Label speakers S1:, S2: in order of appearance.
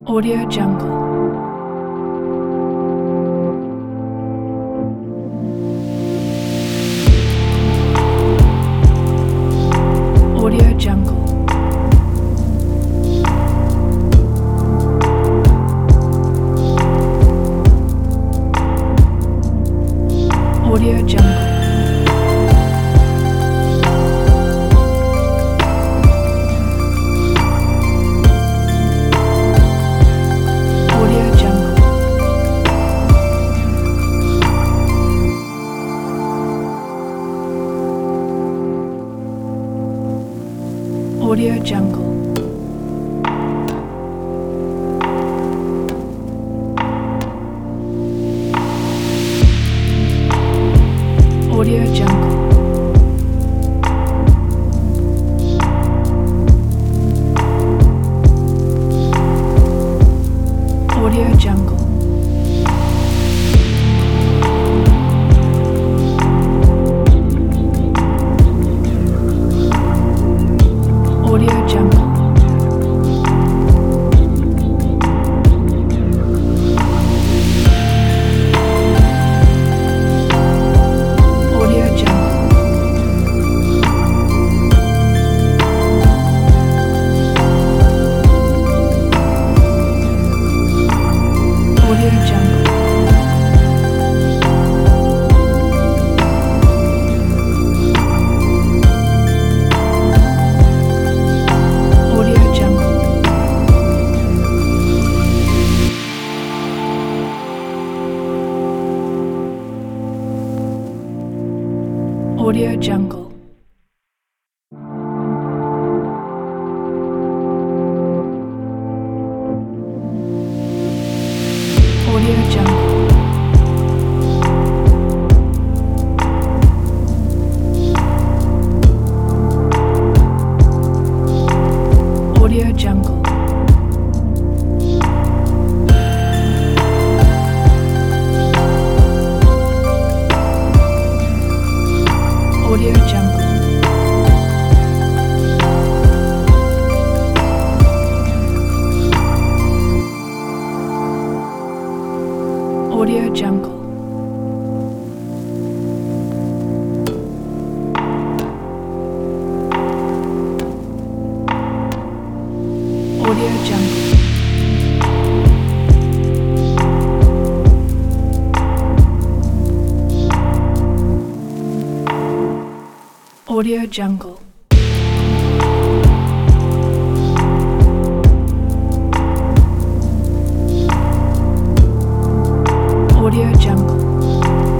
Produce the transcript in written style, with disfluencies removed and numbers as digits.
S1: Audio Jungle. Audio Jungle. Audio Jungle. Audio Jungle. Audio Jungle. Audio Jungle. Audio Jungle. Audio Jungle. Audio Jungle. Audio Jungle. Audio Jungle. Audio Jungle. Audio Jungle. Audio Jungle. Audio Jungle. Audio Jungle. Audio Jungle. Audio Jungle.